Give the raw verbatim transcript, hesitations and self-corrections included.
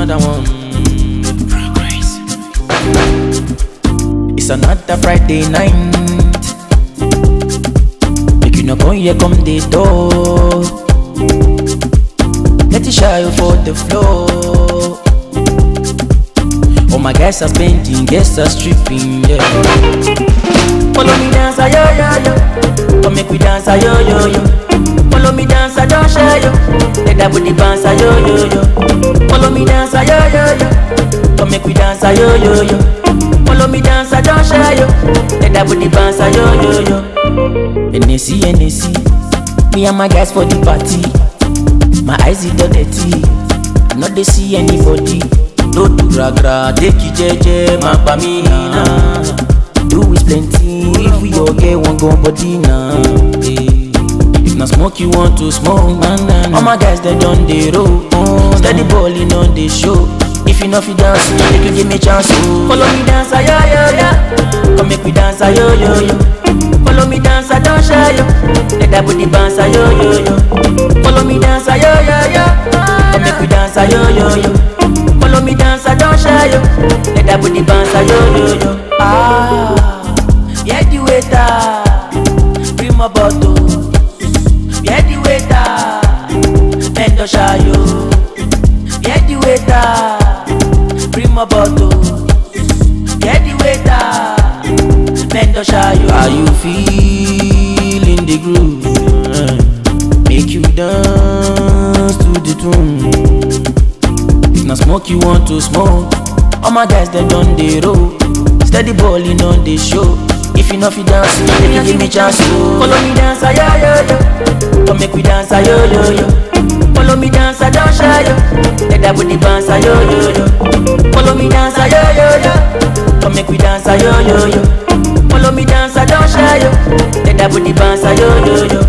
another one. Progress. It's another Friday night. Make you no come here, come the door. Let it shy for the floor. All my guys are spending, guests are stripping, yeah. Follow me dance, yo yo yo. Come make we dance, yo yo yo. Follow me dance, I don't share you. Let that booty bounce, yo yo yo. Follow me dance, yo yo yo. Come make we dance, yo yo yo. Follow me dance, I don't share you. Let that booty bounce, yo yo yo. N A C, N A C. Me and my guys for the party. My eyes is dirty. I not they see anybody. No do gra gra, take it jeje, ma pa mi na. Do is plenty, if we all get one go body now. If na smoke you want to smoke, man, nah, nah. All my guys they done the road, oh, steady balling on the show. If you know fi dance, make you give me chance. Oh. Follow me dance, yo yo yo. Come make we dance, yo yo yo. Follow me dance, I don't share you. Let that booty bounce, yo yo yo. Follow me dance, yo yo yo. Come make we dance, yo yo yo. Follow me dance, I don't share you. Let that booty bounce, yo yo yo. Ah, yeah the waiter, bring my bottle. Yeah the waiter, men don't shy you. Yeah the waiter, bring my bottle. Yeah the waiter, men don't shy you. Are you feeling the groove? Make you dance to the tune. If na smoke you want to smoke, all my guys they done the road. Steady balling on the show. If you know fi dance, then you give me chance. Follow me dance, yo yo yo. Come make we dance, yo yo yo. Follow me dance, I don't shy you. Let that booty bounce, yo yo yo. Follow me dance, yo yo yo. Come make we dance, yo yo yo. Follow me dance, I don't shy you. Let that booty bounce, yo yo yo.